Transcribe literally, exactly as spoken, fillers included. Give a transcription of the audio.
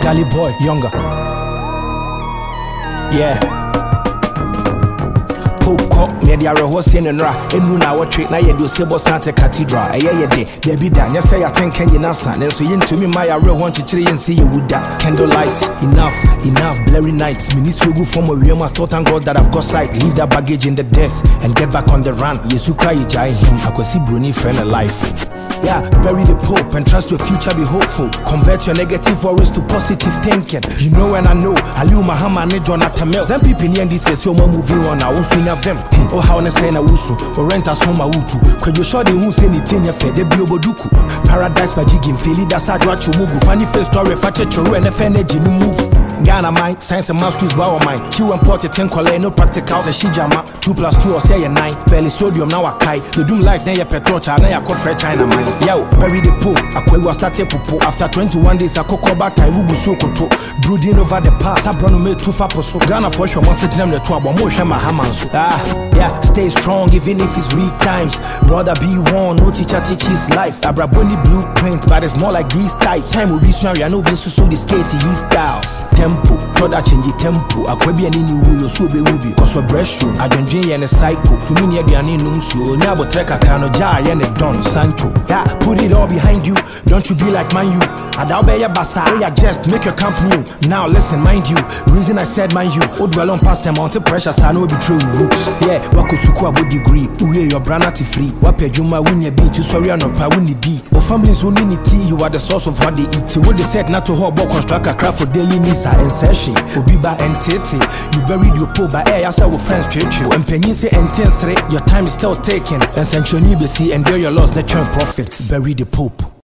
Gully boy, younger. Yeah. Pope Cock, Media Rohosian and Ra, and Nuna, what trick, now you do Sebo Santa Cathedral. A year day, there be done. Yes, I think Kenyan Nasa, and so you to me, my real want to and see you with that. Candlelight, enough, enough, blurry nights. Ministry go from a real must thank God that I've got sight. Leave that baggage in the death and get back on the run. Yes, you cry, you jai him. I could see Bruni friend alive. Yeah, bury the Pope and trust your future, be hopeful. Convert your negative worries to positive thinking. You know and I know, Aliu Mahama ne Jonathan Mel. Some people in this is your moving on, I won't swing of them. Oh, how on a say na wusu, or rent us home a wutu. Could you show the who say anything if they be oboduku? Paradise magic in Philly, that's how you mugu. Funny face story, fetch a churu and a energy new move. Ghana mind, science and masters bow mind. She went port ten color, no practicals, and she jama. Two plus two or say a nine. Belly sodium now a kai. You do like Naya Petrocha, Naya Kofre China mind. Yo, bury the Pope. A quay was started popo. After twenty-one days, I could call back I will so to brooding over the past. I brought me too far so Ghana for sure. Once it's them the twelve, more shama hamansu. Ah, yeah, stay strong even if it's weak times. Brother be one, no teacher teaches life. I brought bunny blueprint, but it's more like these types. Time will be sorry, I know this so the skating styles. Tempo, toda change tempo. Akwebi ani ni wuyo so be wubi. Cause we breast show, I don't drink any psycho. To me, the ani num so. Nyabo treka kano ja and a don Sancho. Yeah, put it all behind you. Don't you be like man you. Adaube ya basa, ya just make your camp new. Now listen, mind you. Reason I said mind you. Old well on past time on pressure, so I know be true roots. Yeah, wako suku abo degree. Uye your brand free. Wape juma win ya beat. You sorry or not pa win the D. Or families who need tea. You are the source of what they eat. What they said not to hold construct a craft for daily needs. And Sashi, Obiba and Tete. You buried your po by air, as our friends treat you. And Penny say and Tensre, your time is still taken. And Sancho Nibesi, and bear your loss, net profits. Bury the Pope.